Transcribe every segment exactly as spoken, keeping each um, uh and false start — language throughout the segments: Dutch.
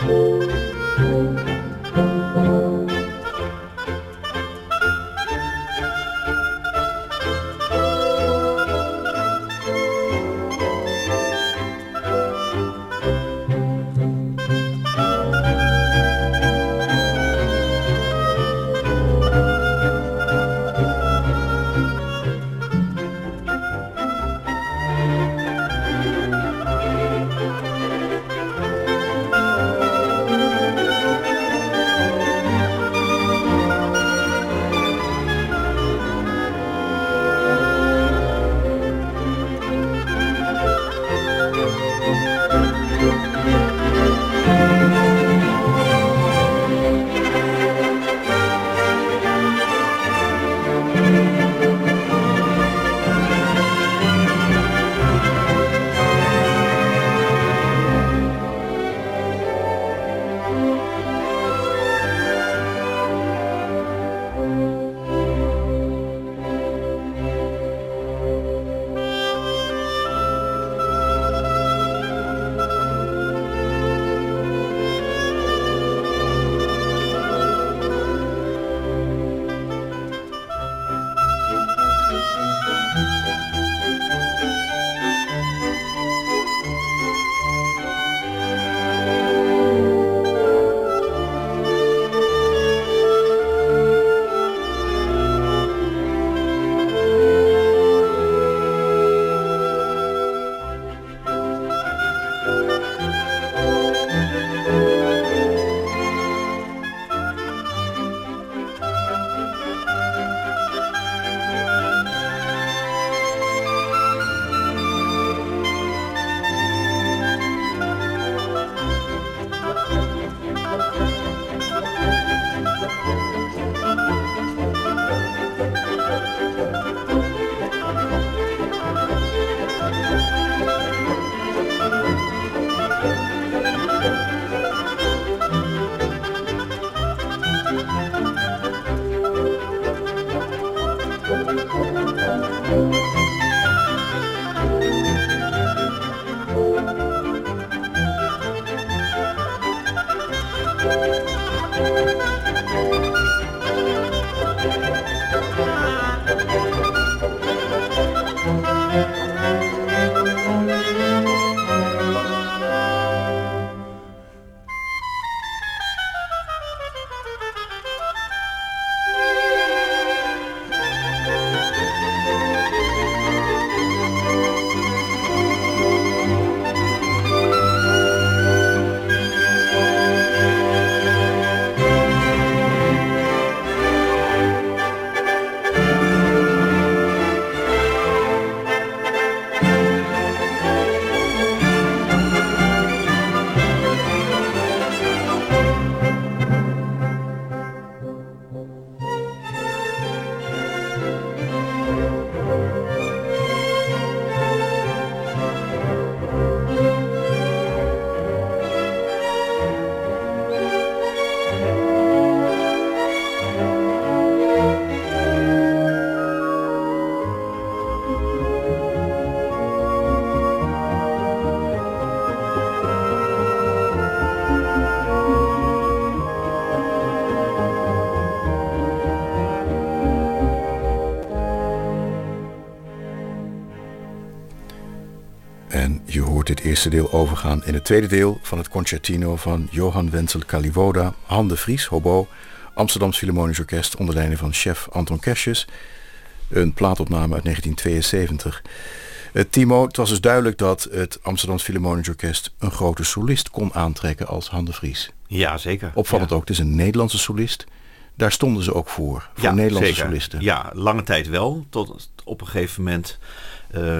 En je hoort dit eerste deel overgaan in het tweede deel van het concertino van Johann Wenzel Kalivoda, Han de Vries, hobo, Amsterdams Philharmonisch Orkest onder leiding van chef Anton Kersjes. Een plaatopname uit negentien tweeënzeventig. Uh, Timo, het was dus duidelijk dat het Amsterdams Philharmonisch Orkest een grote solist kon aantrekken als Han de Vries. Ja, zeker. Opvallend ja. ook, het is een Nederlandse solist. Daar stonden ze ook voor, voor ja, Nederlandse zeker. solisten. Ja, lange tijd wel. Tot op een gegeven moment uh,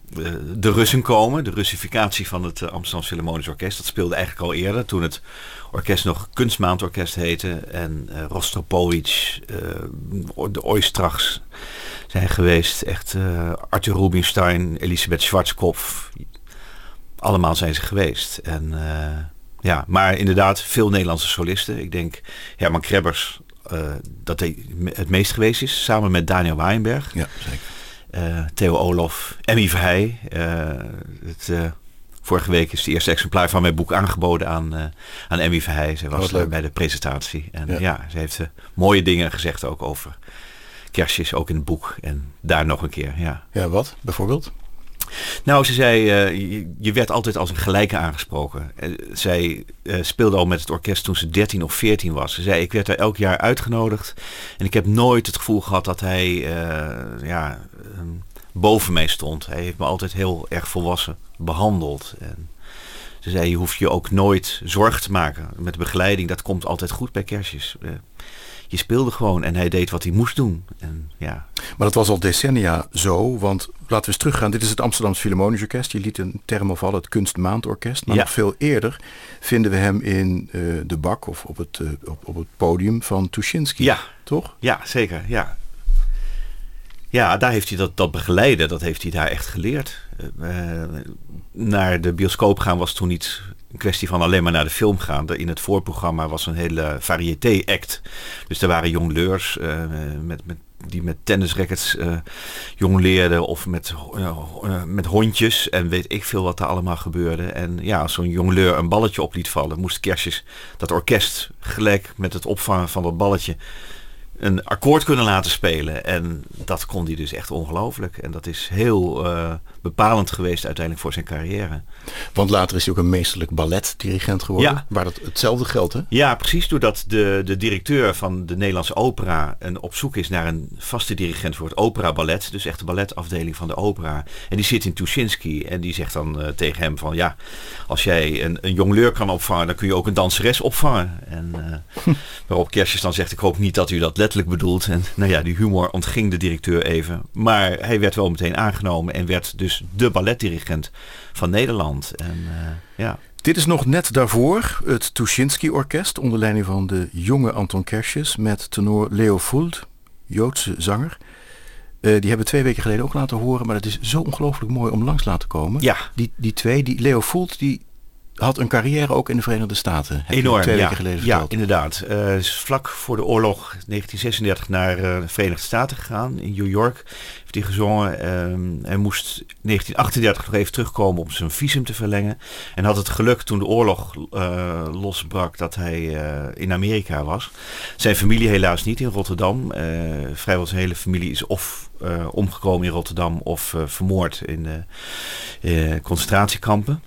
de Russen komen. De Russificatie van het uh, Amsterdams Philharmonisch Orkest. Dat speelde eigenlijk al eerder, toen het orkest nog Kunstmaandorkest heette. En uh, Rostropovich, uh, de Oistrachs zijn geweest. Echt uh, Arthur Rubinstein, Elisabeth Schwarzkopf. Allemaal zijn ze geweest. En uh, ja, maar inderdaad veel Nederlandse solisten. Ik denk Herman Krebbers uh, dat hij het meest geweest is. Samen met Daniel Weinberg. Ja, zeker. Uh, Theo Olof, Emmy Verheij. Uh, het uh, vorige week is het eerste exemplaar van mijn boek aangeboden aan, uh, aan Emmy Verheij. Zij was oh, uh, bij de presentatie. En ja, ja ze heeft uh, mooie dingen gezegd ook over kerstjes, ook in het boek. En daar nog een keer, ja. Ja, wat bijvoorbeeld? Nou, ze zei, uh, je, je werd altijd als een gelijke aangesproken. Uh, zij uh, speelde al met het orkest toen ze dertien of veertien was. Ze zei, ik werd er elk jaar uitgenodigd. En ik heb nooit het gevoel gehad dat hij uh, ja, um, boven mij stond. Hij heeft me altijd heel erg volwassen behandeld. En ze zei, je hoeft je ook nooit zorgen te maken. Met de begeleiding, dat komt altijd goed bij kerstjes. Uh, Je speelde gewoon en hij deed wat hij moest doen. En, ja. Maar dat was al decennia zo, want laten we eens teruggaan. Dit is het Amsterdamse Philharmonisch Orkest. Je liet een term al vallen, het Kunstmaandorkest. Maar ja. nog veel eerder vinden we hem in uh, de bak of op het, uh, op, op het podium van Tuschinski. Ja, toch? Ja, zeker. Ja, ja daar heeft hij dat, dat begeleiden, dat heeft hij daar echt geleerd. Uh, naar de bioscoop gaan was toen niet een kwestie van alleen maar naar de film gaan. In het voorprogramma was een hele variété-act. Dus er waren jongleurs uh, met, met, die met tennisrackets uh, jongleerden of met, uh, uh, met hondjes. En weet ik veel wat er allemaal gebeurde. En ja, als zo'n jongleur een balletje op liet vallen, moest Kerstjes dat orkest gelijk met het opvangen van dat balletje een akkoord kunnen laten spelen. En dat kon hij dus echt ongelooflijk. En dat is heel uh, bepalend geweest uiteindelijk voor zijn carrière. Want later is hij ook een meesterlijk balletdirigent geworden. Ja. Waar dat hetzelfde geldt, hè? Ja, precies. Doordat de, de directeur van de Nederlandse opera een, op zoek is naar een vaste dirigent voor het opera-ballet. Dus echt de balletafdeling van de opera. En die zit in Tuschinski. En die zegt dan uh, tegen hem van ja, als jij een, een jongleur kan opvangen, dan kun je ook een danseres opvangen. En uh, hm. waarop Kerstjes dan zegt, ik hoop niet dat u dat letterlijk bedoelt. En nou ja, die humor ontging de directeur even. Maar hij werd wel meteen aangenomen en werd dus de balletdirigent van Nederland. En, uh, ja. Dit is nog net daarvoor het Tuschinski-orkest onder leiding van de jonge Anton Kerstjes met tenor Leo Fuld, Joodse zanger. Uh, die hebben twee weken geleden ook laten horen, maar het is zo ongelooflijk mooi om langs laten komen. Ja. Die, die twee, die Leo Fuld, die had een carrière ook in de Verenigde Staten. Heb Enorm, twee ja. weken geleden verteld. Ja, inderdaad. Uh, is vlak voor de oorlog negentien zesendertig naar uh, de Verenigde Staten gegaan. In New York heeft hij gezongen. Um, hij moest negentien achtendertig nog even terugkomen om zijn visum te verlengen. En had het geluk toen de oorlog uh, losbrak dat hij uh, in Amerika was. Zijn familie helaas niet in Rotterdam. Uh, vrijwel zijn hele familie is of uh, omgekomen in Rotterdam of uh, vermoord in de uh, concentratiekampen.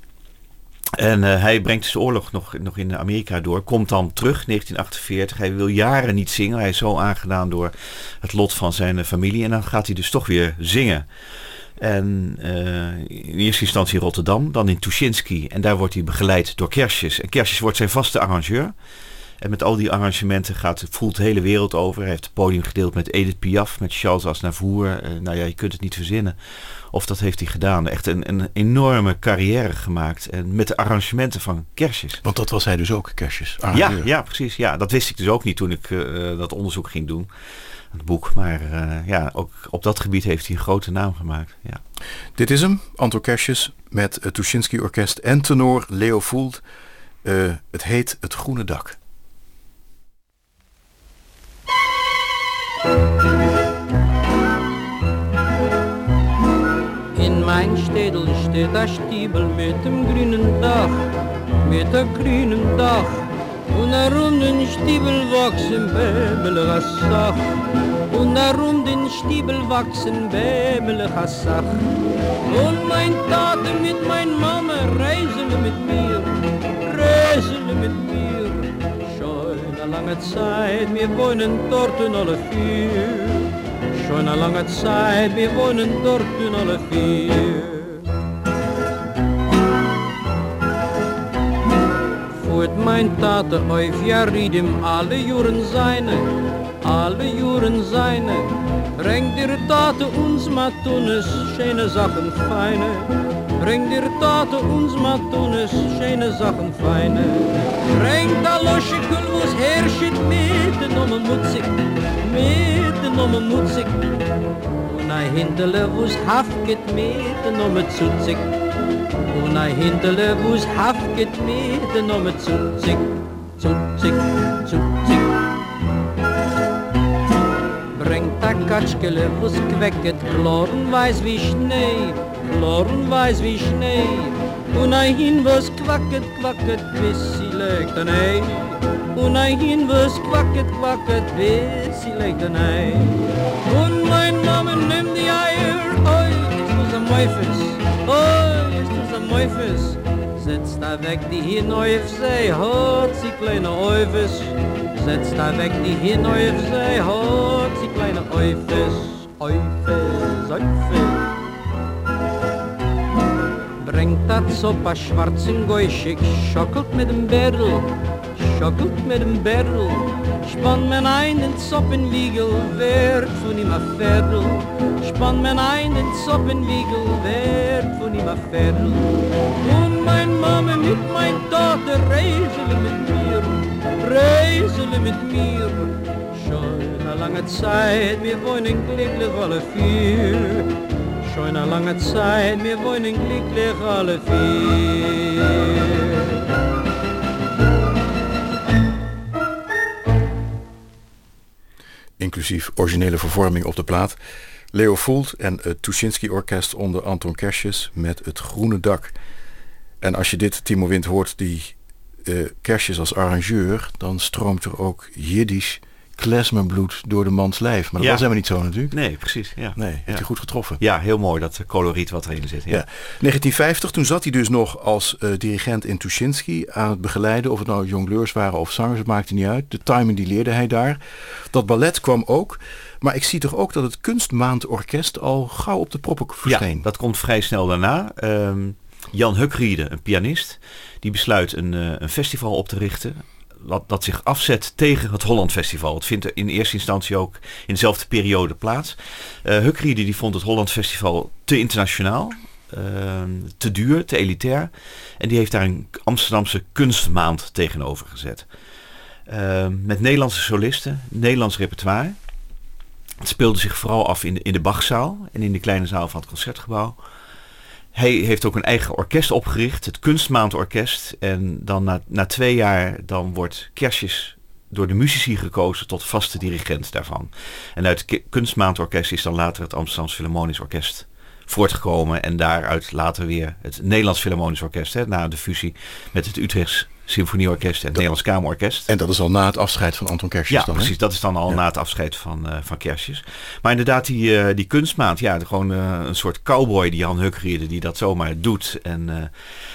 En uh, hij brengt dus de oorlog nog, nog in Amerika door. Komt dan terug, negentien achtenveertig. Hij wil jaren niet zingen. Hij is zo aangedaan door het lot van zijn uh, familie. En dan gaat hij dus toch weer zingen. En uh, in eerste instantie in Rotterdam, dan in Tuschinski. En daar wordt hij begeleid door Kerstjes. En Kerstjes wordt zijn vaste arrangeur. En met al die arrangementen gaat, voelt de hele wereld over. Hij heeft het podium gedeeld met Edith Piaf, met Charles Aznavour. Uh, nou ja, je kunt het niet verzinnen. Of dat heeft hij gedaan. Echt een, een enorme carrière gemaakt. En met de arrangementen van Kerstjes. Want dat was hij dus ook, Kerstjes. Ja, ja, precies. Ja, dat wist ik dus ook niet toen ik uh, dat onderzoek ging doen. Het boek. Maar uh, ja, ook op dat gebied heeft hij een grote naam gemaakt. Ja. Dit is hem, Anton Kerstjes met het Tuschinski Orkest en tenor Leo Fuld. Uh, het heet Het Groene Dak. In mijn stedel steht der Stiebel mit dem grünen Dach, mit der grünen Dach. Und darum den Stiebel wachsen bämelig als Sach. Und darum den Stiebel wachsen bämelig als Sach. Und mein Tate mit mein Mama reisele mit mir, reisele mit mir. Schon eine lange Zeit, wir wohnen dort in alle vier. Schon eine lange Zeit, wir wohnen dort in alle vier. Voert mein Tate auf, ja ried ihm alle Juren seine, alle Juren seine. Brengt der Tate uns Matunes, schöne Sachen feine. Brengt der Tate uns Matunes, schöne Sachen feine. Brengt a Loschekul, wo's herrscht mit den Nomen Mutzig, mit den Nomen Mutzig. Und ein Hinterle, wo's haftet mit den Nomen Zutzig. Und ein Hinterle, wo's haftet mit den Nomen Zutzig, Zutzig, Zutzig. Brengt a Katschkele, wo's quecket, kloren weiß wie Schnee, kloren weiß wie Schnee. Und ein hin was quacket, quacket, bis sie legt ein Ei. Und ein hin was quacket, quacket, bis sie legt ein Ei. Und mein Mama nimmt die Eier, oi, ist das ein Mäufes, oi, ist das ein Mäufes. Setzt da weg die hin auf sie, hat sie kleine Eufes. Setzt da weg die hin auf sie, hat sie kleine Eufes, Eufes, Eufes. Bringt das so paar schwarzen Gäuschick, schockelt mit dem Bärl, schockelt mit dem Bärl. Spann men ein den Zoppenwiegel, wert von ihm a Pferdl. Spann men ein den Zoppenwiegel, wert von ihm a Pferdl. Und mein Mama mit mein Tochter reisele mit mir, reisele mit mir. Schon a lange Zeit, wir wohnen glücklich alle vier. Schon a lange Zeit, wir wohnen glücklich alle vier. Inclusief originele vervorming op de plaat. Leo Fuld en het Tuschinski Orkest onder Anton Kersjes met Het Groene Dak. En als je dit, Timo Wind, hoort, die uh, Kersjes als arrangeur, dan stroomt er ook Jiddisch klezmerbloed door de mans lijf. Maar dat ja. was helemaal niet zo natuurlijk. Nee, precies. Ja. Nee, heeft ja. hij goed getroffen. Ja, heel mooi dat coloriet wat erin zit. Ja. Ja. negentien vijftig, toen zat hij dus nog als uh, dirigent in Tuschinski aan het begeleiden. Of het nou jongleurs waren of zangers, het maakte niet uit. De timing die leerde hij daar. Dat ballet kwam ook. Maar ik zie toch ook dat het Kunstmaandorkest al gauw op de proppen verscheen. Ja, dat komt vrij snel daarna. Um, Jan Hukriede, een pianist, die besluit een, uh, een festival op te richten. Dat, dat zich afzet tegen het Holland Festival. Het vindt in eerste instantie ook in dezelfde periode plaats. Uh, Hukriede die vond het Holland Festival te internationaal, uh, te duur, te elitair. En die heeft daar een Amsterdamse kunstmaand tegenover gezet. Uh, met Nederlandse solisten, Nederlands repertoire. Het speelde zich vooral af in de, in de Bachzaal en in de kleine zaal van het Concertgebouw. Hij heeft ook een eigen orkest opgericht, het Kunstmaandorkest. En dan na, na twee jaar dan wordt Kersjes door de muzici gekozen tot vaste dirigent daarvan. En uit het Kunstmaandorkest is dan later het Amsterdamse Philharmonisch Orkest voortgekomen. En daaruit later weer het Nederlands Philharmonisch Orkest, hè, na de fusie met het Utrechts Symfonieorkest en het Nederlands Kamerorkest. En dat is al na het afscheid van Anton Kersjes. Ja, dan, precies. Hè? Dat is dan al ja. na het afscheid van, uh, van Kersjes. Maar inderdaad, die, uh, die kunstmaand, ja, gewoon uh, een soort cowboy, die Jan Hukriede, die dat zomaar doet. En, uh,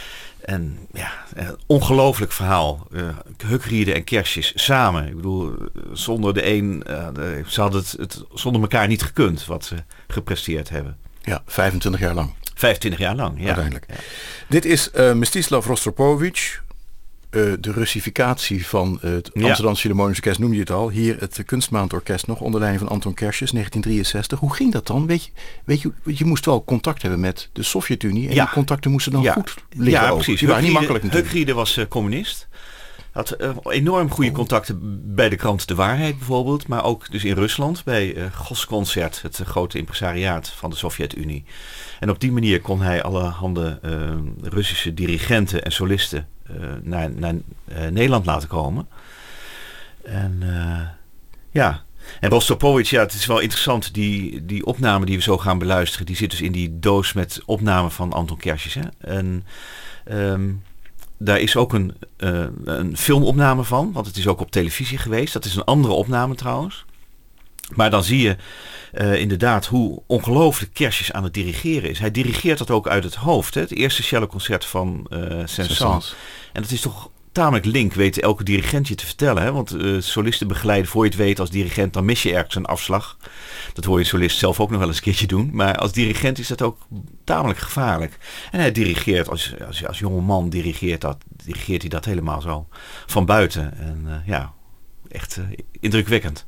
en ja, een ongelooflijk verhaal. Uh, Hukriede en Kersjes samen. Ik bedoel, zonder de een, uh, de, ze hadden het, het zonder elkaar niet gekund, wat ze gepresteerd hebben. Ja, vijfentwintig jaar lang. vijfentwintig jaar lang, ja. Uiteindelijk. Ja. Dit is uh, Mstislav Rostropovich. Uh, de Russificatie van het ja. Amsterdamse Philharmonisch Orkest noemde je het al. Hier het Kunstmaandorkest nog onder leiding van Anton Kersjes, negentien drieënzestig. Hoe ging dat dan? Weet je, weet je, je moest wel contact hebben met de Sovjet-Unie. En ja. die contacten moesten dan ja. goed liggen. Ja, ook. precies. Die waren niet makkelijk natuurlijk. Hukriede was uh, communist. Had uh, enorm goede contacten bij de krant De Waarheid bijvoorbeeld. Maar ook dus in Rusland bij uh, Gosconcert, het uh, grote impresariaat van de Sovjet-Unie. En op die manier kon hij allerhande uh, Russische dirigenten en solisten uh, naar, naar uh, Nederland laten komen. En uh, ja... En Rostropovich, ja, het is wel interessant, die, die opname die we zo gaan beluisteren, die zit dus in die doos met opnamen van Anton Kersjes. Hè? En um, daar is ook een, uh, een filmopname van, want het is ook op televisie geweest. Dat is een andere opname trouwens. Maar dan zie je uh, inderdaad hoe ongelooflijk Kersjes aan het dirigeren is. Hij dirigeert dat ook uit het hoofd. Hè? Het eerste celloconcert van uh, Saint-Saëns. En dat is toch tamelijk link, weet elke dirigent je te vertellen. Hè? Want uh, solisten begeleiden, voor je het weet als dirigent, dan mis je ergens een afslag. Dat hoor je solist zelf ook nog wel eens een keertje doen. Maar als dirigent is dat ook tamelijk gevaarlijk. En hij dirigeert, als, als, als jonge man dirigeert, dat, dirigeert hij dat helemaal zo van buiten. En uh, ja, echt uh, indrukwekkend.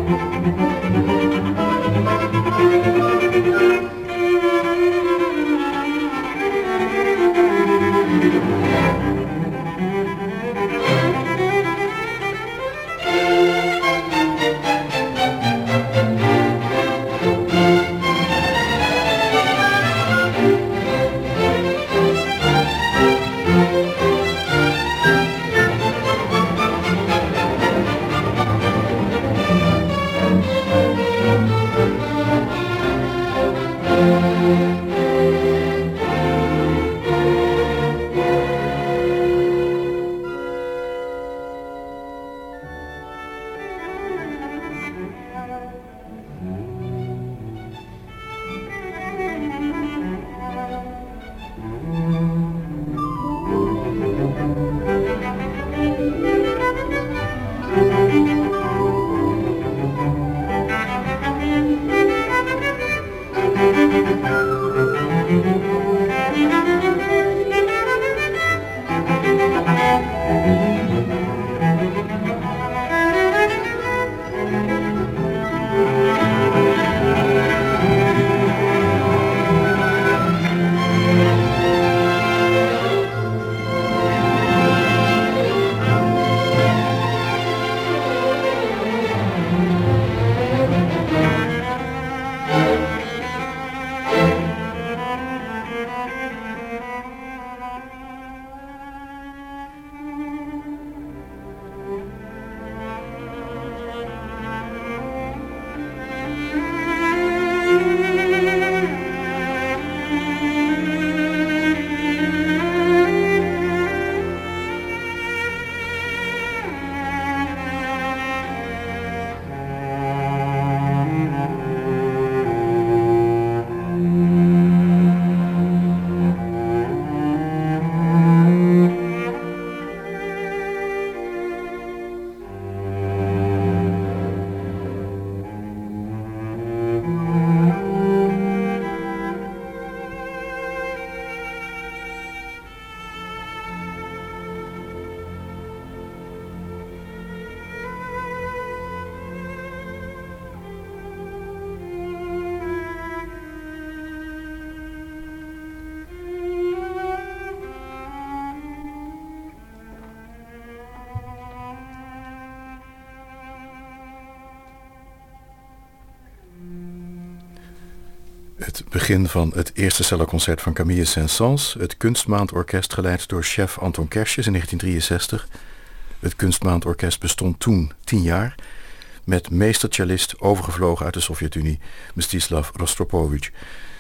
Het begin van het eerste celloconcert van Camille Saint-Saëns, het Kunstmaandorkest geleid door chef Anton Kersjes in negentien drieënzestig. Het Kunstmaandorkest bestond toen tien jaar, met meestercellist overgevlogen uit de Sovjet-Unie, Mstislav Rostropovich.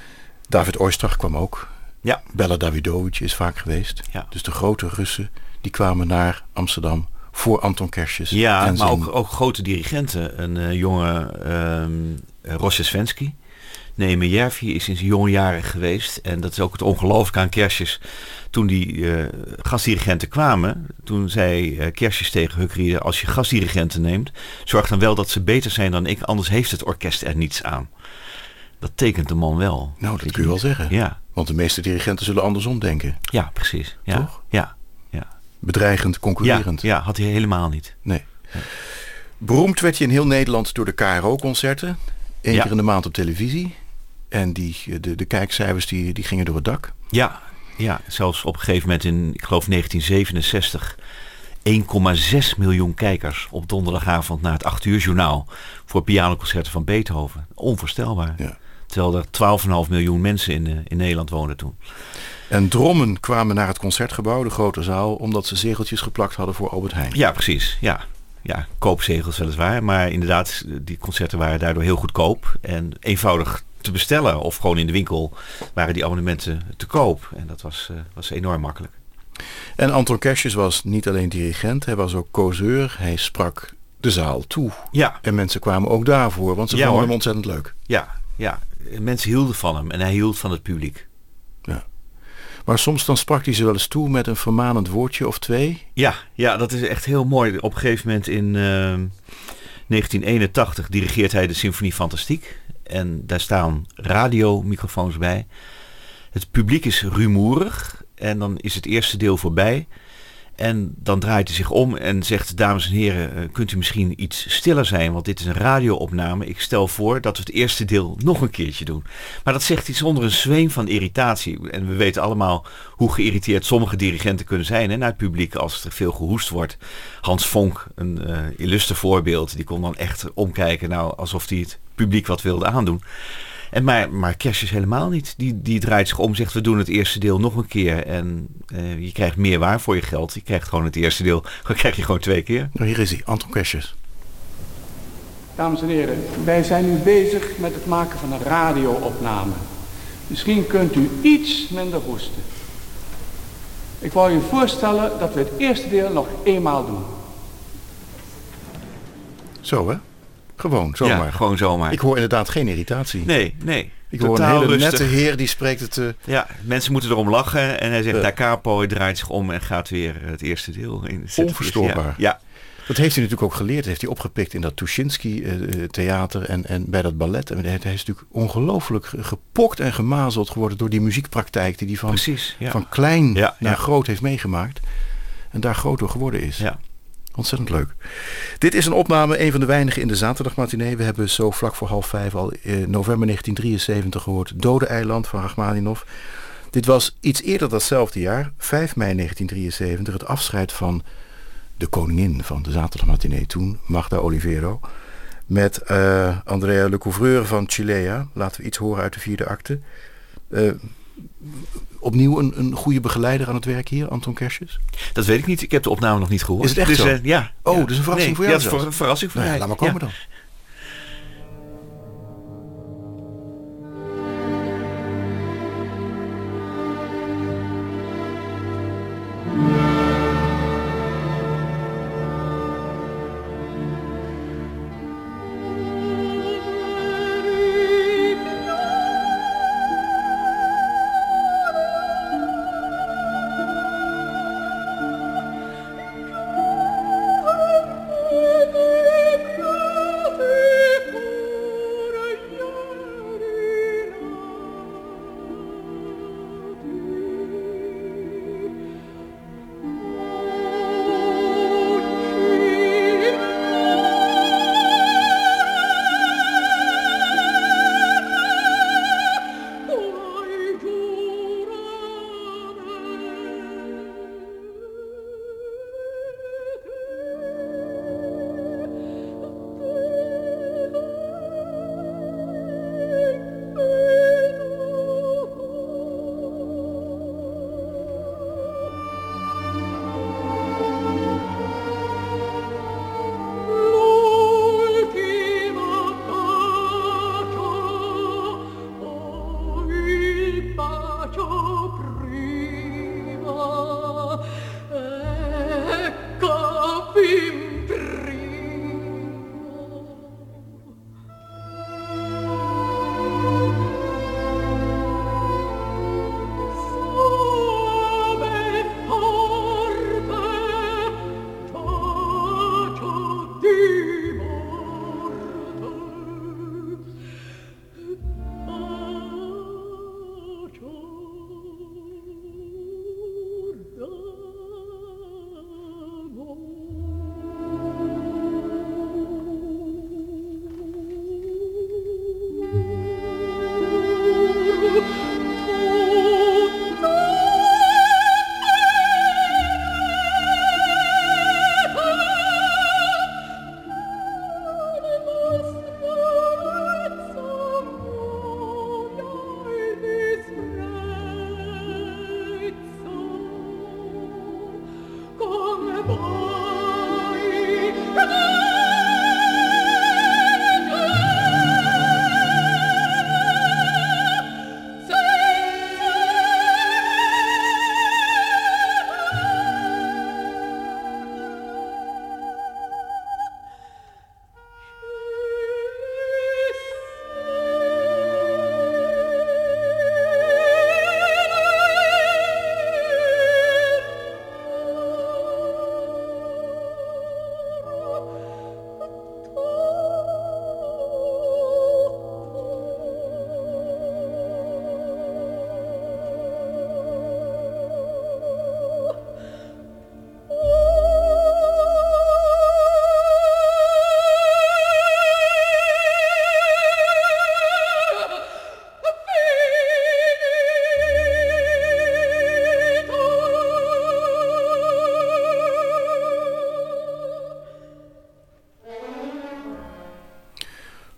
David Oistrakh kwam ook. Ja. Bela Davidovich is vaak geweest. Ja. Dus de grote Russen die kwamen naar Amsterdam voor Anton Kersjes. Ja, en maar zijn... ook, ook grote dirigenten. Een uh, jonge um, Rozhesvensky. Nemejervi is in zijn jonge jaren geweest. En dat is ook het ongelooflijke aan Kersjes. Toen die uh, gastdirigenten kwamen, toen zei uh, Kersjes tegen Huckriede: als je gastdirigenten neemt, zorg dan wel dat ze beter zijn dan ik, anders heeft het orkest er niets aan. Dat tekent de man wel. Nou, dat kun je wel zeggen. Ja. Want de meeste dirigenten zullen andersom denken. Ja, precies. Ja. Toch? Ja. Ja. Bedreigend, concurrerend. Ja, ja, had hij helemaal niet. Nee. nee. Beroemd werd je in heel Nederland door de K R O-concerten. Eén ja. keer in de maand op televisie. En die, de, de kijkcijfers die, die gingen door het dak. Ja, ja, zelfs op een gegeven moment in, ik geloof negentien zevenenzestig... één komma zes miljoen kijkers op donderdagavond naar het acht uur journaal voor pianoconcerten van Beethoven. Onvoorstelbaar. Ja. Terwijl er twaalf komma vijf miljoen mensen in, uh, in Nederland woonden toen. En drommen kwamen naar het concertgebouw, de grote zaal, omdat ze zegeltjes geplakt hadden voor Albert Heijn. Ja, precies. Ja. Ja, koopzegels weliswaar. Maar inderdaad, die concerten waren daardoor heel goedkoop en eenvoudig te bestellen. Of gewoon in de winkel waren die abonnementen te koop. En dat was, uh, was enorm makkelijk. En Anton Kersjes was niet alleen dirigent, hij was ook causeur. Hij sprak de zaal toe. Ja. En mensen kwamen ook daarvoor, want ze ja, vonden hoor. hem ontzettend leuk. Ja, ja, mensen hielden van hem en hij hield van het publiek. Ja. Maar soms dan sprak hij ze wel eens toe met een vermanend woordje of twee. Ja, ja, dat is echt heel mooi. Op een gegeven moment in uh, negentien eenentachtig dirigeert hij de Symfonie Fantastique. En daar staan radiomicrofoons bij. Het publiek is rumoerig. En dan is het eerste deel voorbij. En dan draait hij zich om en zegt, dames en heren, uh, kunt u misschien iets stiller zijn? Want dit is een radioopname. Ik stel voor dat we het eerste deel nog een keertje doen. Maar dat zegt hij zonder een zweem van irritatie. En we weten allemaal hoe geïrriteerd sommige dirigenten kunnen zijn. En naar het publiek als er veel gehoest wordt. Hans Vonk, een uh, illustre voorbeeld. Die kon dan echt omkijken, nou, alsof hij het publiek wat wilde aandoen. En maar, maar Kerstjes helemaal niet. Die, die draait zich om, zegt we doen het eerste deel nog een keer. En uh, je krijgt meer waar voor je geld. Je krijgt gewoon het eerste deel. Dan krijg je gewoon twee keer. Nou, hier is hij, Anton Kerstjes. Dames en heren, wij zijn nu bezig met het maken van een radioopname. Misschien kunt u iets minder hoesten. Ik wou u voorstellen dat we het eerste deel nog eenmaal doen. Zo hè? Gewoon, zomaar. Ja, gewoon zomaar. Ik hoor inderdaad geen irritatie. Nee, nee. Ik hoor een hele rustig. Nette heer die spreekt het... Uh... Ja, mensen moeten erom lachen. En hij zegt, uh. da capo, hij draait zich om en gaat weer het eerste deel in. Onverstoorbaar. Ja. ja. Dat heeft hij natuurlijk ook geleerd. Dat heeft hij opgepikt in dat Tuschinski-theater uh, en, en bij dat ballet. En hij is natuurlijk ongelooflijk gepokt en gemazeld geworden door die muziekpraktijk die hij van, Precies, ja. van klein ja, naar ja. groot heeft meegemaakt. En daar groot door geworden is. Ja. Ontzettend leuk. Dit is een opname, een van de weinigen in de zaterdagmatinee. We hebben zo vlak voor half vijf al in november negentien drieënzeventig gehoord Dode Eiland van Rachmaninov. Dit was iets eerder datzelfde jaar, vijf mei negentien drieënzeventig, het afscheid van de koningin van de zaterdagmatinee toen, Magda Olivero. Met uh, Andrea Le Couvreur van Chilea. Laten we iets horen uit de vierde acte. Uh, Opnieuw een, een goede begeleider aan het werk hier, Anton Kerstjes? Dat weet ik niet. Ik heb de opname nog niet gehoord. Is het echt dus, zo? Uh, ja. Oh, ja. dat is een verrassing nee, voor jou ja, dat is voor, een verrassing voor nou, mij. Ja, laat maar komen ja. dan.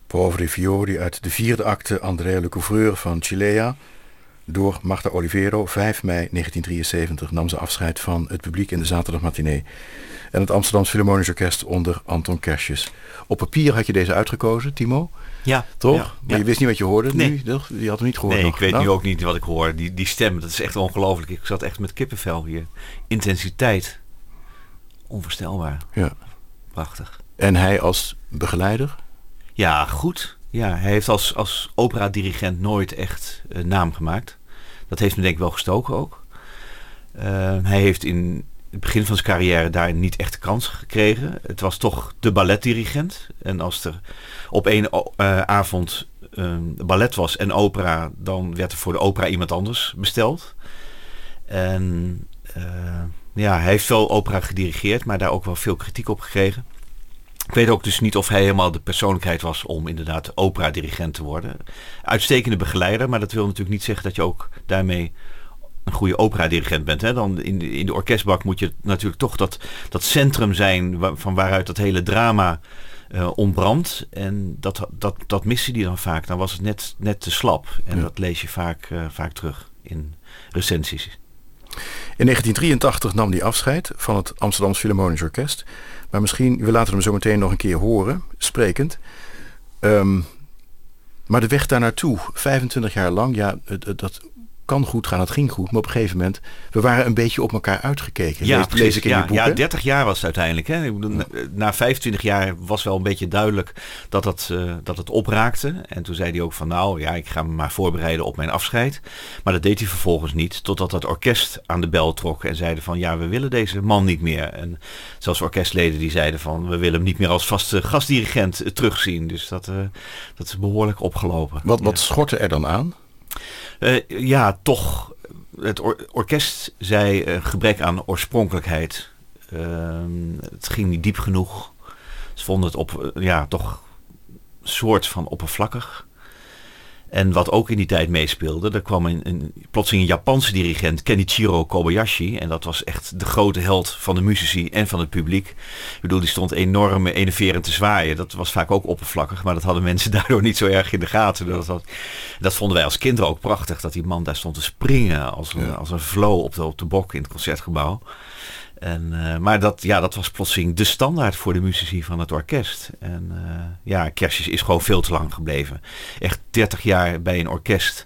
Poveri Fiori uit de vierde acte Andrea Le Couvreur van Cilea. Door Marta Olivero. vijf mei negentien drieënzeventig nam ze afscheid van het publiek in de zaterdagmatinee. En het Amsterdams Philharmonisch Orkest onder Anton Kersjes. Op papier had je deze uitgekozen, Timo? Ja. Toch? Ja, maar ja. je wist niet wat je hoorde Nee. nu? Je had hem niet gehoord Nee, nog. ik weet nou? nu ook niet wat ik hoor. Die, die stem, dat is echt ongelooflijk. Ik zat echt met kippenvel hier. Intensiteit. Onvoorstelbaar. Ja. Prachtig. En hij als begeleider? Ja, goed. Ja, hij heeft als, als opera-dirigent nooit echt uh, naam gemaakt. Dat heeft me denk ik wel gestoken ook. Uh, hij heeft in het begin van zijn carrière daar niet echt de kans gekregen. Het was toch de balletdirigent. En als er op één uh, avond uh, ballet was en opera, dan werd er voor de opera iemand anders besteld. En uh, ja, hij heeft veel opera gedirigeerd, maar daar ook wel veel kritiek op gekregen. Ik weet ook dus niet of hij helemaal de persoonlijkheid was om inderdaad opera-dirigent te worden. Uitstekende begeleider, maar dat wil natuurlijk niet zeggen dat je ook daarmee een goede opera-dirigent bent. Hè? Dan in, de, in de orkestbak moet je natuurlijk toch dat, dat centrum zijn waar, van waaruit dat hele drama uh, ontbrandt. En dat, dat, dat miste die dan vaak. Dan was het net, net te slap. En ja. dat lees je vaak, uh, vaak terug in recensies. In negentien drieëntachtig nam hij afscheid van het Amsterdams Philharmonisch Orkest. Maar misschien, we laten hem zo meteen nog een keer horen, sprekend. Um, maar de weg daar naartoe, vijfentwintig jaar lang, ja, dat, dat kan goed gaan, dat ging goed. Maar op een gegeven moment, we waren een beetje op elkaar uitgekeken. Ja, lees, lees ik in ja, je boek, ja, dertig jaar was het uiteindelijk. Hè? Ik bedoel, ja. Na vijfentwintig jaar was wel een beetje duidelijk dat het, uh, dat het opraakte. En toen zei hij ook van nou, ja, ik ga me maar voorbereiden op mijn afscheid. Maar dat deed hij vervolgens niet, totdat het orkest aan de bel trok en zeiden van ja, we willen deze man niet meer. En zelfs orkestleden die zeiden van we willen hem niet meer als vaste gastdirigent uh, terugzien. Dus dat, uh, dat is behoorlijk opgelopen. Wat, wat ja. schortte er dan aan? Uh, ja, toch. Het or- orkest zei uh, gebrek aan oorspronkelijkheid. Uh, het ging niet diep genoeg. Ze vonden het op, uh, ja, toch een soort van oppervlakkig. En wat ook in die tijd meespeelde, er kwam een, een, plotseling een Japanse dirigent, Kenichiro Kobayashi. En dat was echt de grote held van de muzici en van het publiek. Ik bedoel, die stond enorm enerverend te zwaaien. Dat was vaak ook oppervlakkig, maar dat hadden mensen daardoor niet zo erg in de gaten. Dat, dat, dat vonden wij als kinderen ook prachtig, dat die man daar stond te springen als een, ja. als een flow op de, op de bok in het concertgebouw. En, uh, maar dat, ja, dat was plotseling de standaard voor de muzici van het orkest. En uh, ja, Kersjes is gewoon veel te lang gebleven. Echt dertig jaar bij een orkest.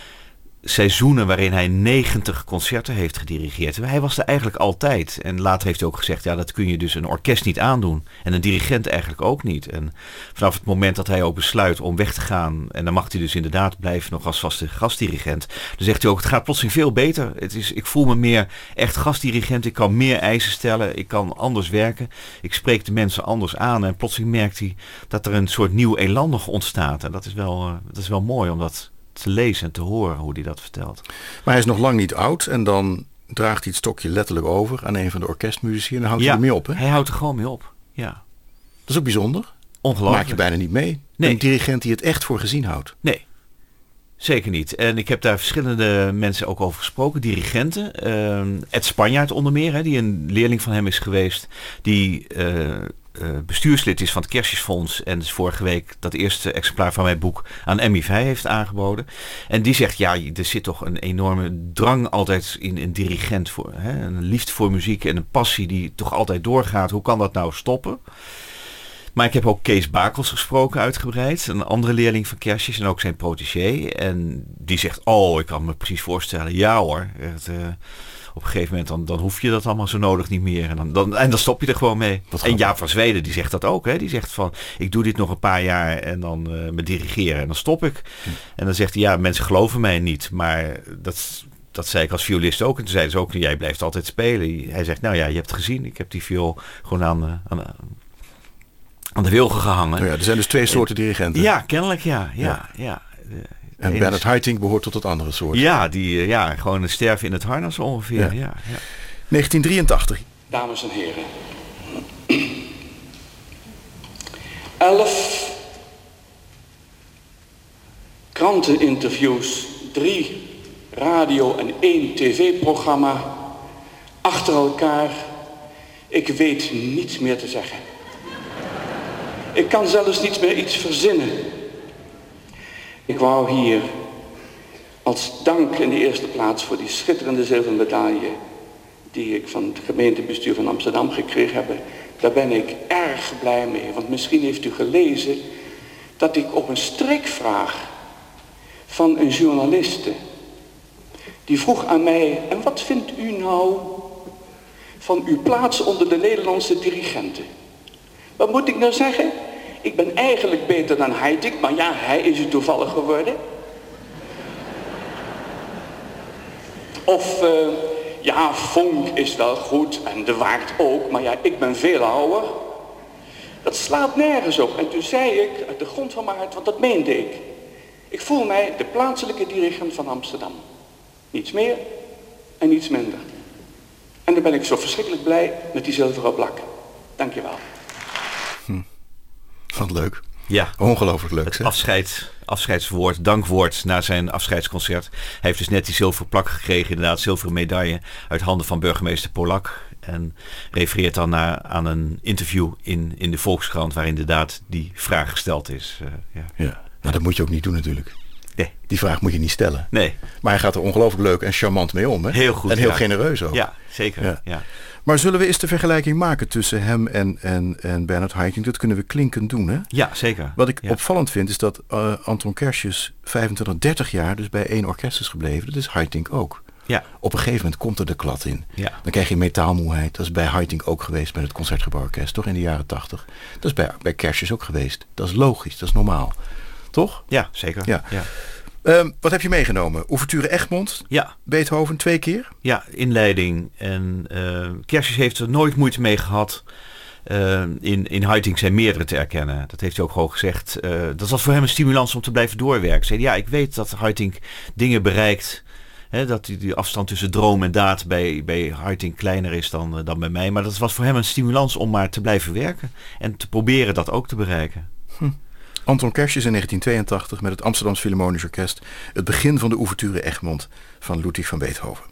Seizoenen waarin hij negentig concerten heeft gedirigeerd. Hij was er eigenlijk altijd. En later heeft hij ook gezegd, ja, dat kun je dus een orkest niet aandoen. En een dirigent eigenlijk ook niet. En vanaf het moment dat hij ook besluit om weg te gaan, en dan mag hij dus inderdaad blijven nog als vaste gastdirigent. Dan zegt hij ook, het gaat plotseling veel beter. Het is, ik voel me meer echt gastdirigent. Ik kan meer eisen stellen. Ik kan anders werken. Ik spreek de mensen anders aan. En plotseling merkt hij dat er een soort nieuw elan nog ontstaat. En dat is wel, uh, dat is wel mooi om dat te lezen en te horen hoe hij dat vertelt. Maar hij is nog lang niet oud en dan draagt hij het stokje letterlijk over aan een van de orkestmuzici en dan houdt ja, hij ermee op. Hè? Hij houdt er gewoon mee op. Ja. Dat is ook bijzonder. Ongelooflijk. Maak je bijna niet mee. Nee. Een dirigent die het echt voor gezien houdt. Nee, zeker niet. En ik heb daar verschillende mensen ook over gesproken. Dirigenten. Uh, Ed Spanjaard onder meer, hè, die een leerling van hem is geweest. Die Uh, Uh, bestuurslid is van het Kersjesfonds en dus vorige week dat eerste exemplaar van mijn boek aan M I vijf heeft aangeboden. En die zegt, ja, er zit toch een enorme drang altijd in een dirigent voor, hè? Een liefde voor muziek en een passie die toch altijd doorgaat. Hoe kan dat nou stoppen? Maar ik heb ook Kees Bakels gesproken uitgebreid, een andere leerling van Kersjes en ook zijn protégé. En die zegt, oh, ik kan me precies voorstellen, ja hoor, het, uh, op een gegeven moment dan, dan hoef je dat allemaal zo nodig niet meer. En dan, dan, en dan stop je er gewoon mee. En Jaap van Zweden die zegt dat ook. Hè? Die zegt van, ik doe dit nog een paar jaar en dan uh, me dirigeren en dan stop ik. Hm. En dan zegt hij, ja, mensen geloven mij niet. Maar dat, dat zei ik als violist ook. En toen zeiden ze ook, jij blijft altijd spelen. Hij zegt, nou ja, je hebt het gezien. Ik heb die viool gewoon aan, aan, aan de wilgen gehangen. Oh ja, er zijn dus twee soorten dirigenten. Ja, kennelijk ja. ja, ja. ja. En Bernard Haitink behoort tot het andere soort. Ja, die, ja, gewoon een sterven in het harnas ongeveer. Ja. Ja, ja. negentien drieëntachtig. Dames en heren. Elf kranteninterviews, drie radio- en één tv-programma achter elkaar. Ik weet niets meer te zeggen. Ik kan zelfs niet meer iets verzinnen. Ik wou hier als dank in de eerste plaats voor die schitterende zilveren medaille die ik van het gemeentebestuur van Amsterdam gekregen heb. Daar ben ik erg blij mee. Want misschien heeft u gelezen dat ik op een strikvraag van een journaliste, die vroeg aan mij, en wat vindt u nou van uw plaats onder de Nederlandse dirigenten? Wat moet ik nou zeggen? Ik ben eigenlijk beter dan Haitink, maar ja, hij is het toevallig geworden. Of, uh, ja, Vonk is wel goed en De Waard ook, maar ja, ik ben veel ouder. Dat slaat nergens op. En toen zei ik, uit de grond van mijn hart, want dat meende ik. Ik voel mij de plaatselijke dirigent van Amsterdam. Niets meer en niets minder. En dan ben ik zo verschrikkelijk blij met die zilveren plak. Dank je wel. Hm. Wat leuk. Ja. Ongelooflijk leuk. Het zeg. afscheid, afscheidswoord, dankwoord na zijn afscheidsconcert. Hij heeft dus net die zilveren plak gekregen, inderdaad, zilveren medaille uit handen van burgemeester Polak. En refereert dan naar, aan een interview in, in de Volkskrant waar inderdaad die vraag gesteld is. Uh, ja. Ja, nou dat moet je ook niet doen natuurlijk. Nee. Die vraag moet je niet stellen. Nee. Maar hij gaat er ongelooflijk leuk en charmant mee om. Hè? Heel goed. En heel ja. genereus ook. Ja, zeker. Ja. Ja. Maar zullen we eens de vergelijking maken tussen hem en, en, en Bernard Haitink? Dat kunnen we klinkend doen, hè? Ja, zeker. Wat ik ja. opvallend vind is dat uh, Anton Kersjes vijfentwintig, dertig jaar dus bij één orkest is gebleven. Dat is Haitink ook. Ja. Op een gegeven moment komt er de klad in. Ja. Dan krijg je metaalmoeheid. Dat is bij Haitink ook geweest met het Concertgebouworkest, toch in de jaren tachtig. Dat is bij, bij Kersjes ook geweest. Dat is logisch, dat is normaal. Toch? Ja, zeker. Ja. Ja. Uh, wat heb je meegenomen? Ouverture Egmond, ja. Beethoven twee keer? Ja, inleiding. En uh, Kersjes heeft er nooit moeite mee gehad. Uh, in, in Haitink zijn meerdere te erkennen. Dat heeft hij ook gewoon gezegd. Uh, dat was voor hem een stimulans om te blijven doorwerken. Zei, ja, ik weet dat Haitink dingen bereikt. Hè, dat die, die afstand tussen droom en daad bij, bij Haitink kleiner is dan, uh, dan bij mij. Maar dat was voor hem een stimulans om maar te blijven werken. En te proberen dat ook te bereiken. Hm. Anton Kersjes in negentien tweeëntachtig met het Amsterdams Philharmonisch Orkest. Het begin van de Ouverture Egmond van Ludwig van Beethoven.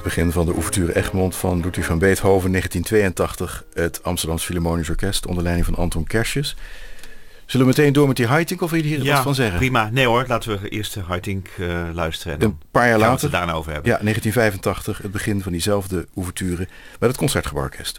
begin van de ouverture Egmont van Ludwig van Beethoven, negentien tweeëntachtig, het Amsterdams Philharmonisch Orkest onder leiding van Anton Kersjes. Zullen we meteen door met die Haitink of wil je hier ja, wat van zeggen? Prima. Nee hoor, laten we eerst de Haitink uh, luisteren. En een paar jaar later, we het daarna over hebben. Ja, negentien vijfentachtig, het begin van diezelfde ouverture met het Concertgebouworkest.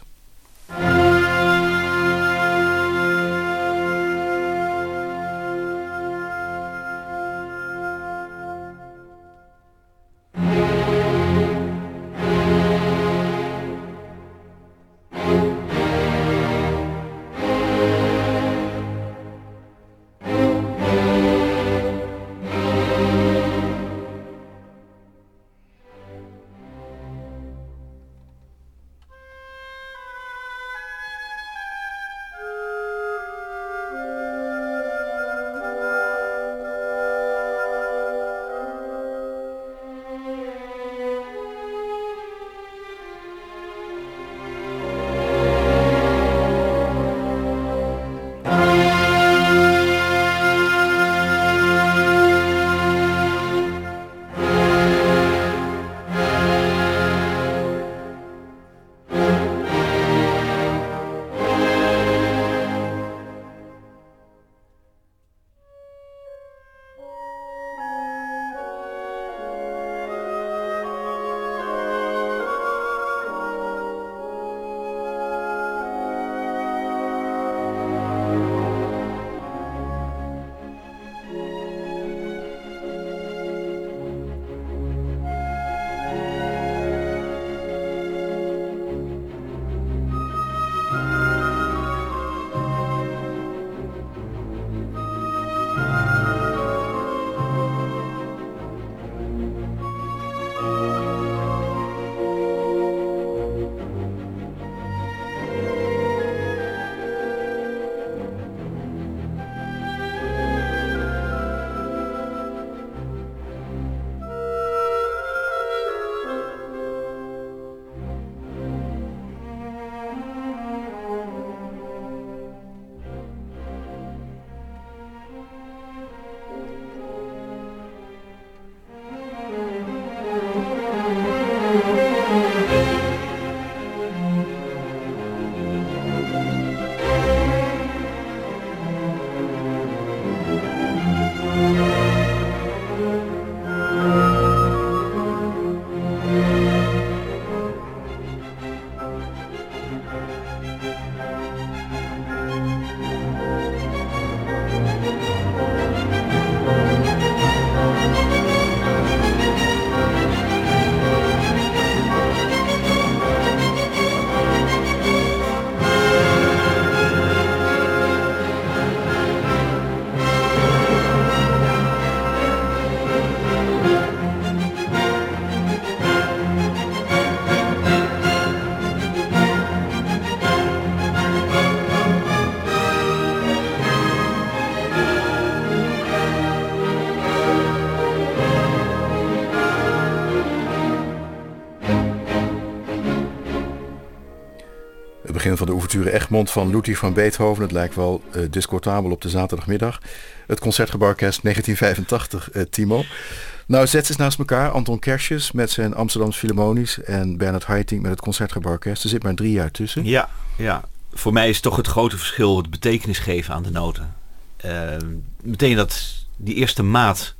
Begin van de ouverture Egmont van Ludwig van Beethoven. Het lijkt wel uh, discutabel op de zaterdagmiddag. Het Concertgebouworkest negentien vijfentachtig, uh, Timo. Nou, zet ze eens naast elkaar. Anton Kersjes met zijn Amsterdams Philharmonisch en Bernard Haitink met het Concertgebouworkest. Er zit maar drie jaar tussen. Ja, ja. Voor mij is toch het grote verschil het betekenis geven aan de noten. Uh, meteen dat die eerste maat.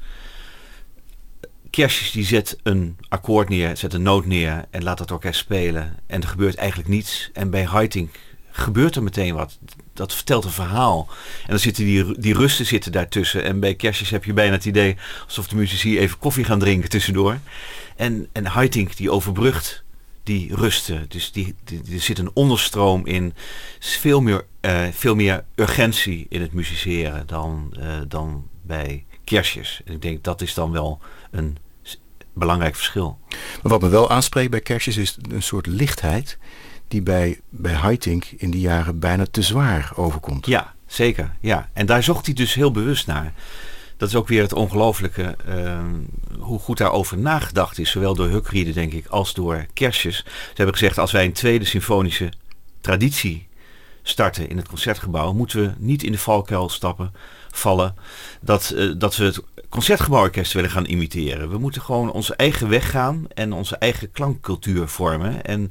Kersjes die zet een akkoord neer, zet een noot neer en laat het orkest spelen. En er gebeurt eigenlijk niets. En bij Haitink gebeurt er meteen wat. Dat vertelt een verhaal. En dan zitten die, die rusten zitten daartussen. En bij Kersjes heb je bijna het idee alsof de muzici even koffie gaan drinken tussendoor. En, en Haitink die overbrugt die rusten. Dus die, die, er zit een onderstroom in. Veel meer, uh, veel meer urgentie in het musiceren dan, uh, dan bij Kersjes. En ik denk dat is dan wel een belangrijk verschil. Maar wat me wel aanspreekt bij Kersjes is een soort lichtheid die bij, bij Haitink in die jaren bijna te zwaar overkomt. Ja, zeker. Ja. En daar zocht hij dus heel bewust naar. Dat is ook weer het ongelooflijke, uh, hoe goed daarover nagedacht is, zowel door Hückriede, denk ik, als door Kersjes. Ze hebben gezegd, als wij een tweede symfonische traditie starten in het Concertgebouw, moeten we niet in de valkuil stappen vallen, dat, uh, dat we het Concertgebouworkest willen gaan imiteren. We moeten gewoon onze eigen weg gaan en onze eigen klankcultuur vormen. En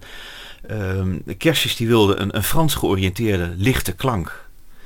uh, Kerstjes die wilde een, een Frans georiënteerde lichte klank.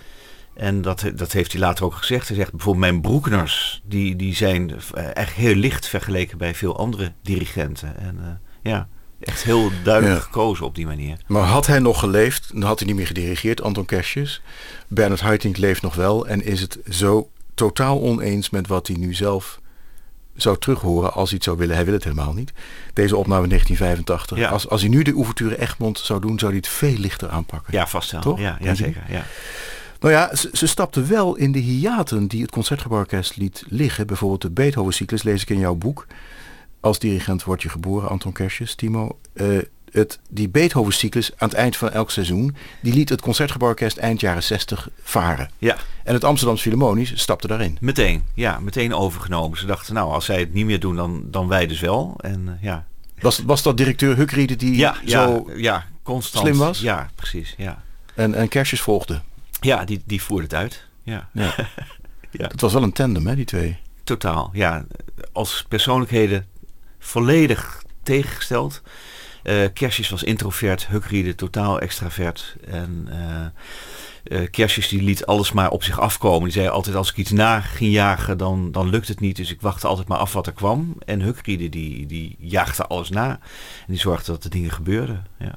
En dat, dat heeft hij later ook gezegd. Hij zegt bijvoorbeeld mijn Broekners, die, die zijn echt heel licht vergeleken bij veel andere dirigenten. En uh, ja, echt heel duidelijk ja. gekozen op die manier. Maar had hij nog geleefd, dan had hij niet meer gedirigeerd, Anton Kerstjes. Bernard Haitink leeft nog wel en is het zo totaal oneens met wat hij nu zelf zou terughoren als hij het zou willen. Hij wil het helemaal niet. Deze opname in negentien vijfentachtig. Ja. Als, als hij nu de ouverture Egmont zou doen, zou hij het veel lichter aanpakken. Ja, vast wel. Toch? Ja, ja zeker. Ja. Nou ja, ze, ze stapte wel in de hiaten die het Concertgebouworkest liet liggen. Bijvoorbeeld de Beethoven-cyclus, lees ik in jouw boek. Als dirigent word je geboren, Anton Kerstjes, Timo. Uh, het, die Beethoven-cyclus aan het eind van elk seizoen, die liet het Concertgebouworkest eind jaren zestig varen. Ja. En het Amsterdamse Philharmonisch stapte daarin. Meteen, ja, meteen overgenomen. Ze dachten, nou, als zij het niet meer doen, dan, dan wij dus wel. En uh, ja. Was, was dat directeur Huckriede die ja, zo ja, ja, constant slim was? Ja, precies, ja. En, en Kerstjes volgde? Ja, die, die voerde het uit. Ja. Ja. Ja. Het was wel een tandem, hè, die twee? Totaal, ja. Als persoonlijkheden volledig tegengesteld. Uh, Kerstjes was introvert, Huckriede totaal extravert. En uh, uh, Kerstjes die liet alles maar op zich afkomen. Die zei altijd, als ik iets na ging jagen, dan, dan lukt het niet. Dus ik wachtte altijd maar af wat er kwam. En Huckriede die, die jaagde alles na. En die zorgde dat de dingen gebeurden. Ja.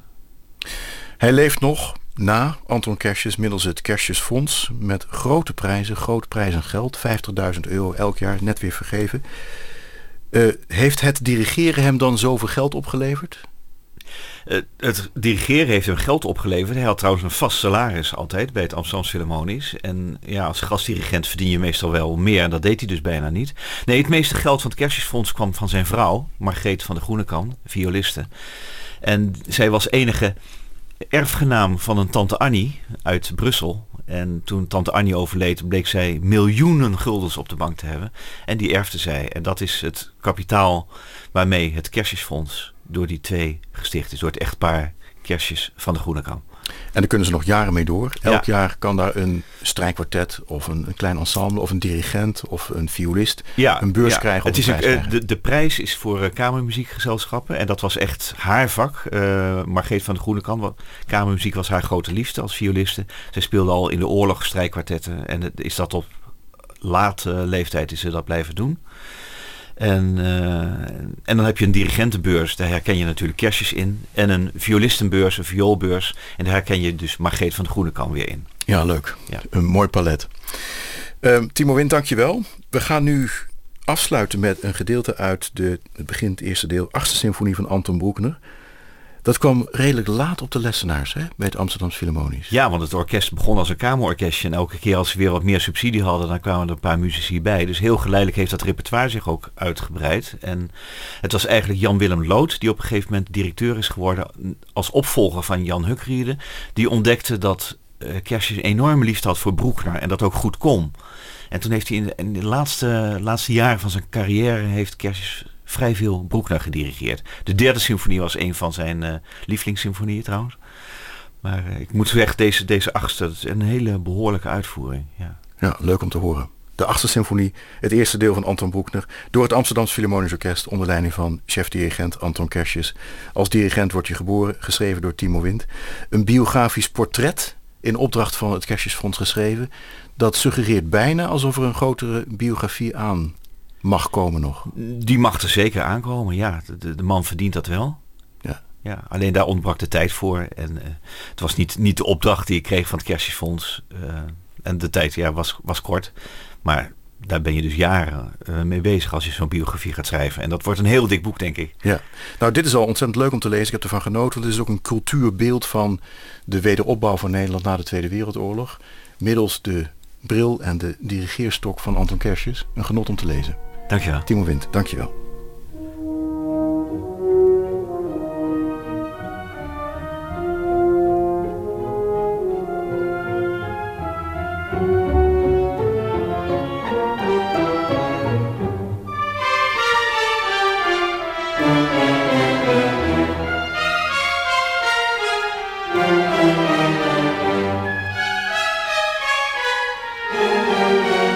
Hij leeft nog na Anton Kerstjes middels het Kerstjesfonds met grote prijzen, grote prijzen geld, vijftigduizend euro elk jaar, net weer vergeven. Uh, heeft het dirigeren hem dan zoveel geld opgeleverd? Uh, het dirigeren heeft hem geld opgeleverd. Hij had trouwens een vast salaris altijd bij het Amsterdamse Philharmonisch. En ja, als gastdirigent verdien je meestal wel meer. En dat deed hij dus bijna niet. Nee, het meeste geld van het Kerstjesfonds kwam van zijn vrouw, Margreet van de Groenekan, violiste. En zij was enige erfgenaam van een tante Annie uit Brussel. En toen tante Annie overleed, bleek zij miljoenen guldens op de bank te hebben. En die erfde zij. En dat is het kapitaal waarmee het Kerstjesfonds door die twee gesticht is. Door het echtpaar Kerstjes van de Groenekan. En daar kunnen ze nog jaren mee door. Elk ja. jaar kan daar een strijkkwartet of een, een klein ensemble of een dirigent of een violist ja, een beurs ja. krijgen. Het is een, uh, de, de prijs is voor uh, kamermuziekgezelschappen en dat was echt haar vak. Uh, Margreet van de Groenekan, kamermuziek was haar grote liefde als violiste. Zij speelde al in de oorlog strijkkwartetten en het, is dat op late uh, leeftijd is ze dat blijven doen. En, uh, en dan heb je een dirigentenbeurs, daar herken je natuurlijk Kerstjes in. En een violistenbeurs, een vioolbeurs. En daar herken je dus Margreet van de Groenekan weer in. Ja, leuk. Ja. Een mooi palet. Uh, Timo Wind, dankjewel. We gaan nu afsluiten met een gedeelte uit de, het begin, het eerste deel, achtste symfonie van Anton Bruckner. Dat kwam redelijk laat op de lessenaars, hè, bij het Amsterdamse Philharmonisch. Ja, want het orkest begon als een kamerorkestje. En elke keer als ze weer wat meer subsidie hadden, dan kwamen er een paar muzici bij. Dus heel geleidelijk heeft dat repertoire zich ook uitgebreid. En het was eigenlijk Jan-Willem Loot, die op een gegeven moment directeur is geworden als opvolger van Jan Huckriede. Die ontdekte dat uh, Kerstjes een enorme liefde had voor Bruckner en dat ook goed kon. En toen heeft hij in de, in de laatste, laatste jaren van zijn carrière heeft Kerstjes vrij veel Bruckner gedirigeerd. De derde symfonie was een van zijn uh, lievelingssymfonieën trouwens. Maar uh, ik moet zeggen, deze, deze achtste, dat is een hele behoorlijke uitvoering. Ja. Ja, leuk om te horen. De achtste symfonie, het eerste deel van Anton Bruckner, door het Amsterdamse Philharmonisch Orkest onder leiding van chef-dirigent Anton Kerstjes. Als dirigent wordt je geboren, geschreven door Timo Wind. Een biografisch portret in opdracht van het Kerstjesfonds geschreven. Dat suggereert bijna alsof er een grotere biografie aan mag komen nog. Die mag er zeker aankomen, ja. De, de man verdient dat wel. Ja. Ja, alleen daar ontbrak de tijd voor. En uh, het was niet, niet de opdracht die ik kreeg van het Kerstjesfonds. Uh, en de tijd ja, was, was kort. Maar daar ben je dus jaren uh, mee bezig als je zo'n biografie gaat schrijven. En dat wordt een heel dik boek, denk ik. Ja, nou dit is al ontzettend leuk om te lezen. Ik heb ervan genoten. Het is ook een cultuurbeeld van de wederopbouw van Nederland na de Tweede Wereldoorlog. Middels de bril en de dirigeerstok van Anton Kerstjes. Een genot om te lezen. Dankjewel. Timo Wind, dankjewel. Thank you.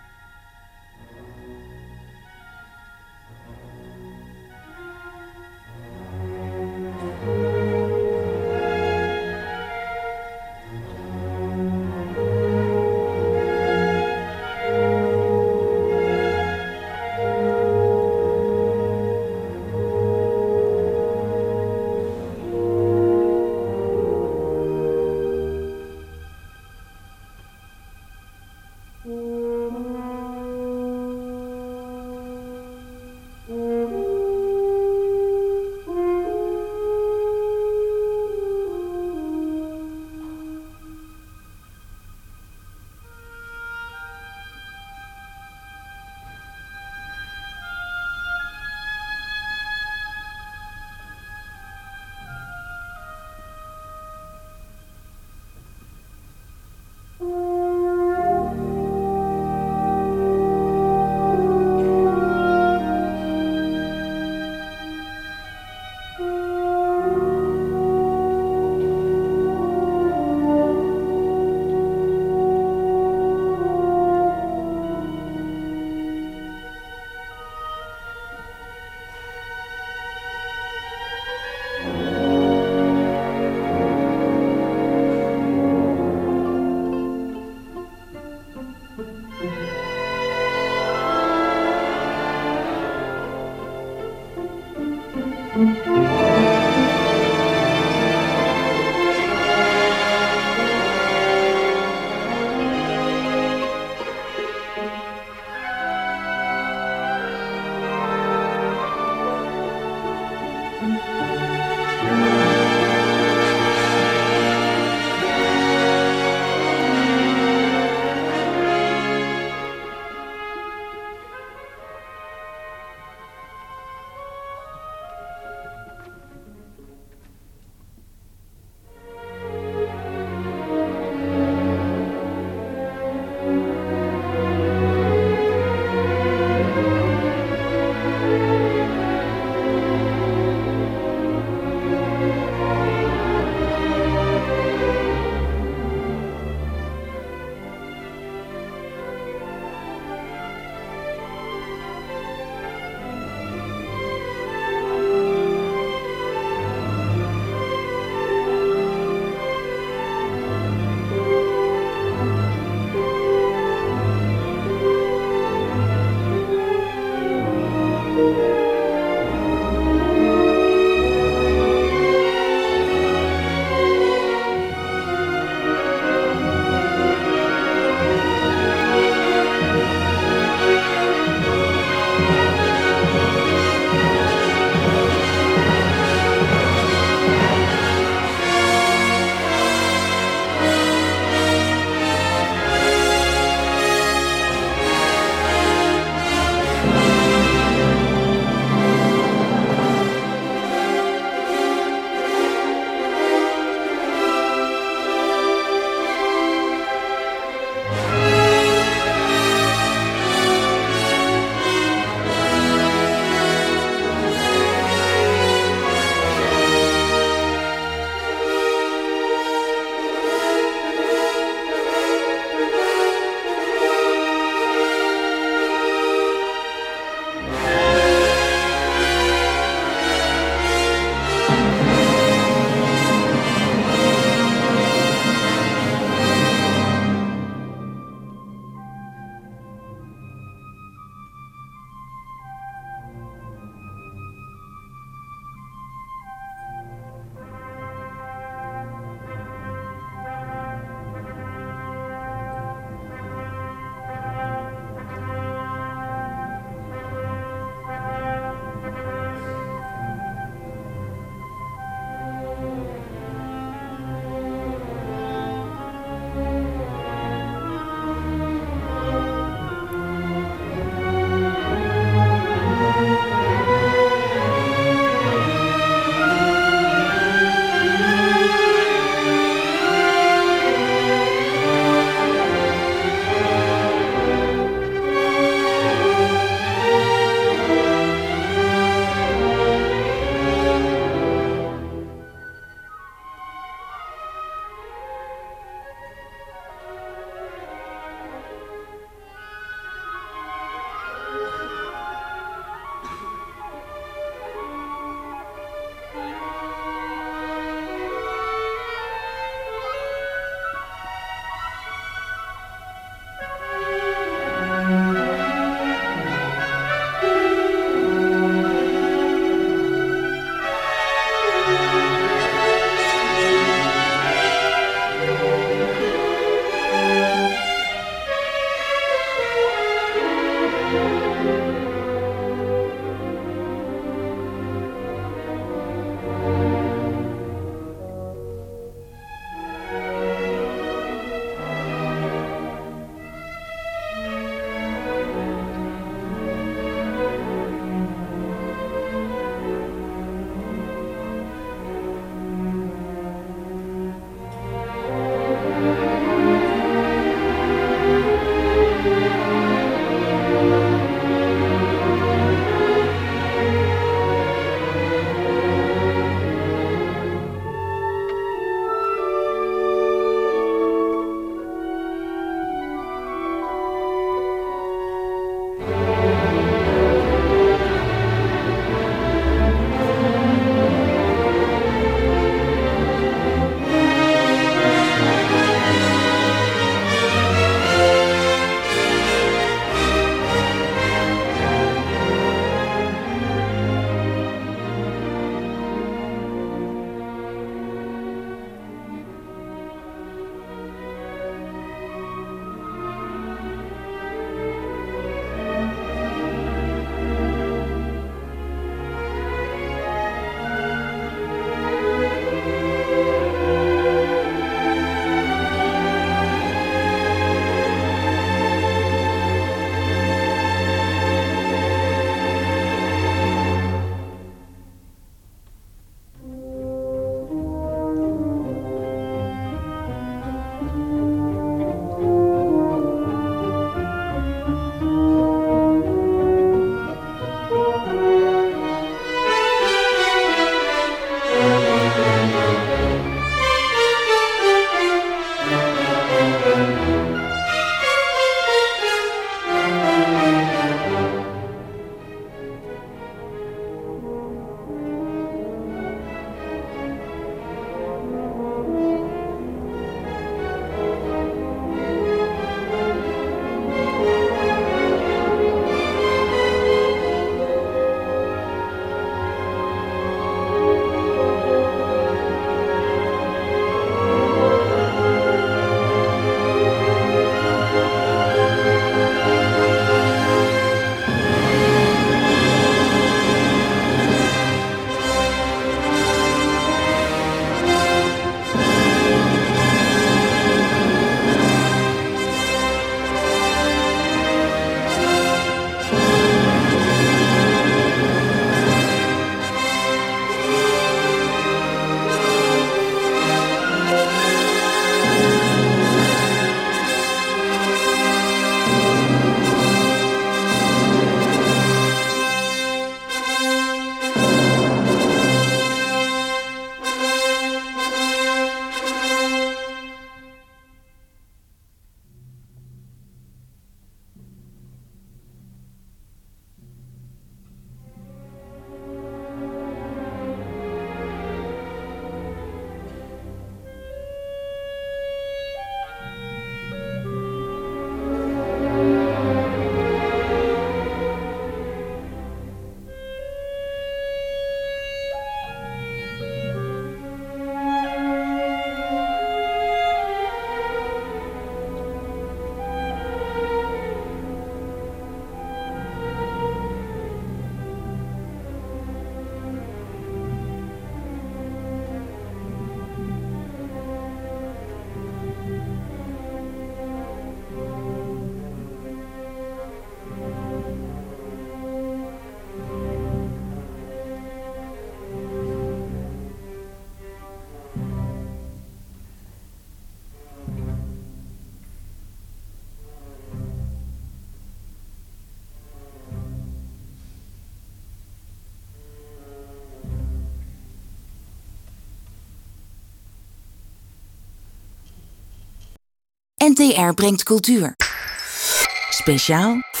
N T R brengt cultuur. Speciaal